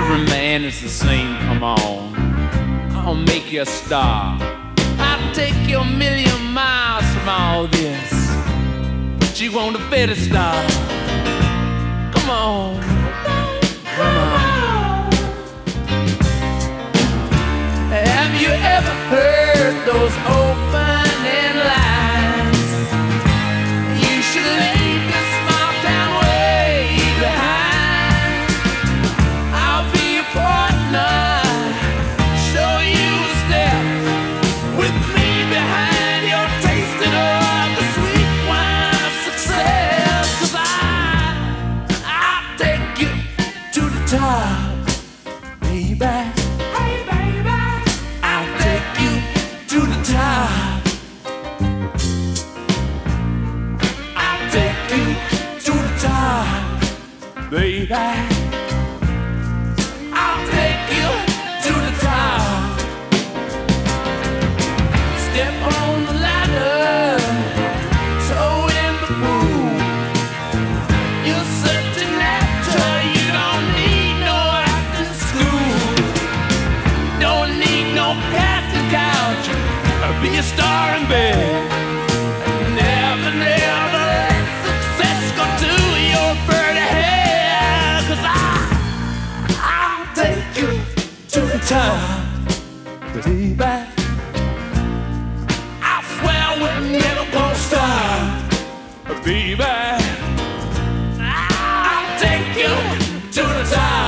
Every man is the same, come on. I'll make you a star. I'll take you a million miles from all this, but you want a better star. Come on, come on. Have you ever heard those opening lines? You should leave this small town way behind. I'll be your partner, show you a step with me behind your tasting of the sweet wine of success. 'Cause I'll take you to the top, baby. Hey, baby, I'll take you to the top. I'll take you to the top, baby. I'll take you to the top. Step on the ladder, toe in the pool. You're such an actor, you don't need no acting school. Don't need no casting couch, or be a star in bed. Never, never let success go to your birdie head. 'Cause I'll take you to the top, baby. I swear we're never gonna stop, baby. I'll take you to the top.